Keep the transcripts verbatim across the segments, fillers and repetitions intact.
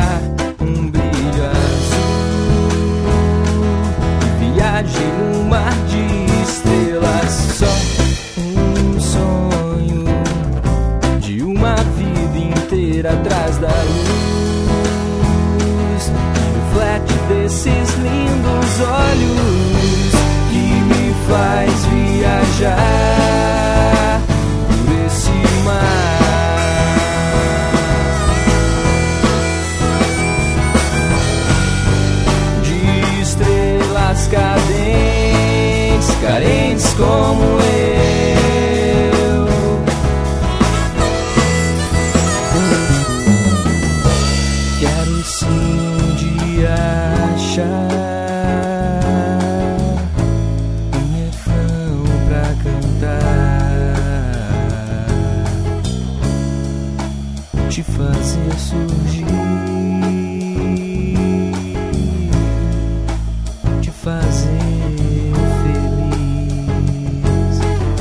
um brilho azul e viaje num mar de estrelas. Só um sonho de uma vida inteira atrás da luz, o flat desses lindos olhos que me faz viajar por esse mar. Cadentes, carentes como eu. Quero sim um dia achar um refrão pra cantar, te fazer surgir, fazer feliz.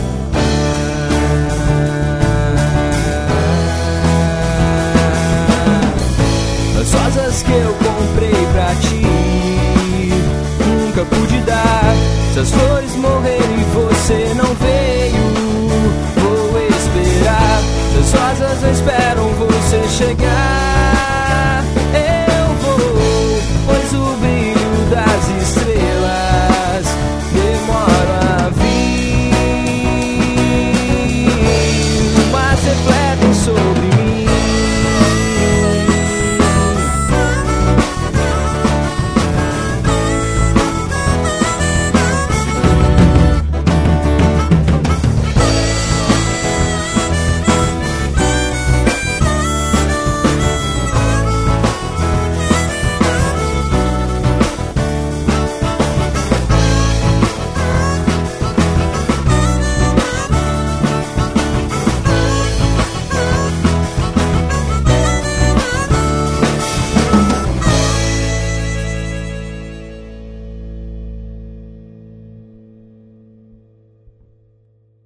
Ah, as rosas que eu comprei pra ti nunca pude dar. Se as flores morrerem e você não veio, vou esperar. Se as rosas não esperam você chegar,